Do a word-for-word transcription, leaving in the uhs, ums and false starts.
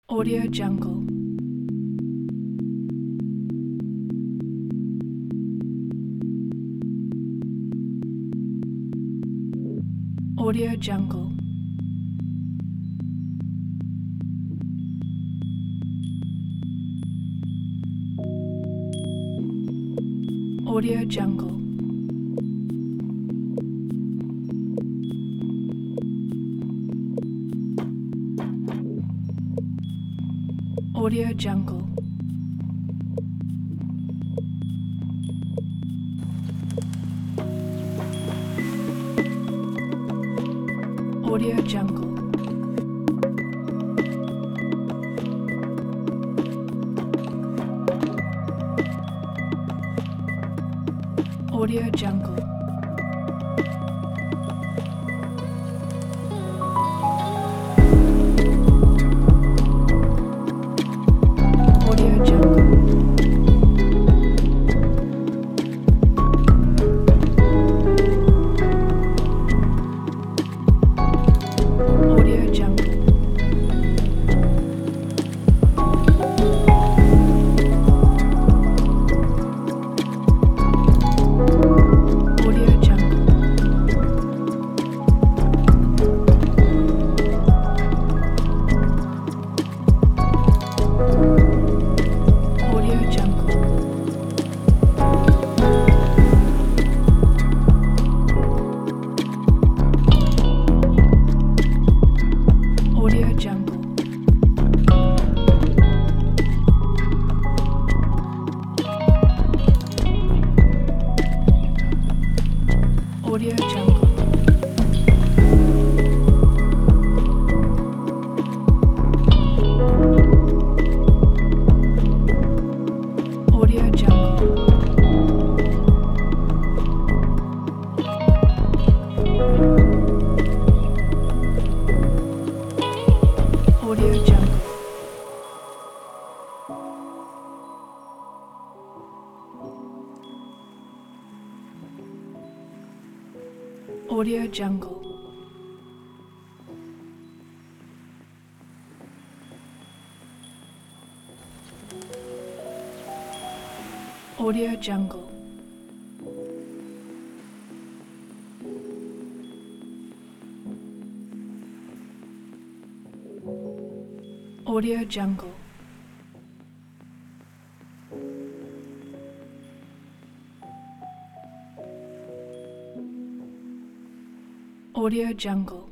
Audio Jungle. Audio Jungle. Audio Jungle. Audio Jungle. Audio Jungle. Audio Jungle. Audio Jungle. Audio Jungle. Audio Jungle. Audio Jungle. Audio Jungle. Audio Jungle. Audio Jungle. Audio Jungle. Audio Jungle. Audio Jungle. Audio Jungle. Audio Jungle.